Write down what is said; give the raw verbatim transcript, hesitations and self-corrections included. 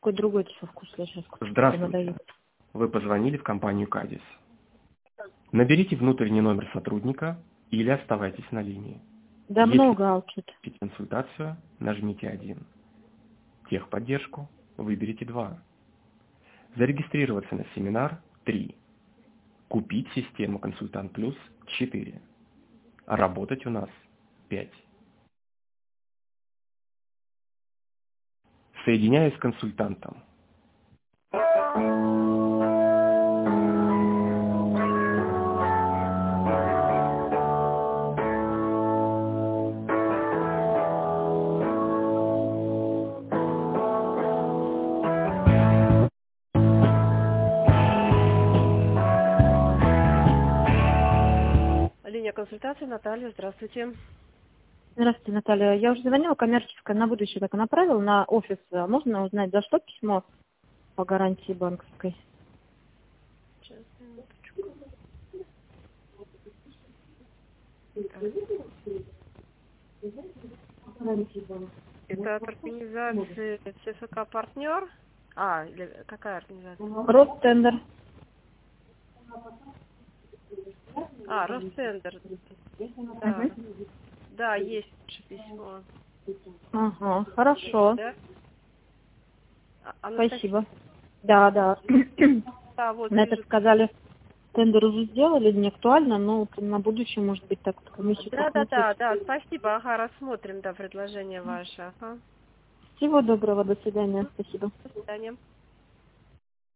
Какой другой со вкус сейчас? Здравствуйте. Вы позвонили в компанию Кадис. Наберите внутренний номер сотрудника или оставайтесь на линии. Да Если много аутчет. хотите консультацию, нажмите один. Техподдержку выберите два. Зарегистрироваться на семинар три. Купить систему Консультант Плюс четыре. Работать у нас пять. Соединяюсь с консультантом. Линия консультации, Наталья, здравствуйте. Здравствуйте, Наталья. Я уже звонила, коммерческая, на будущее так и направила, на офис. Можно узнать, за что письмо по гарантии банковской? Сейчас, минуточку. Это от организации ЦФК «Партнер». А, или какая организация? Ростендер. А, Ростендер. Да. Угу. Да, есть письмо. Ага, хорошо. Да? А, Спасибо. Да, да. Да, вот, На это вижу. сказали, тендер уже сделали, не актуально, но на будущее, может быть, так комиссию. Да, да, да, да, спасибо. Ага, рассмотрим, да, предложение ваше. Ага. Всего доброго, до свидания, спасибо. До свидания.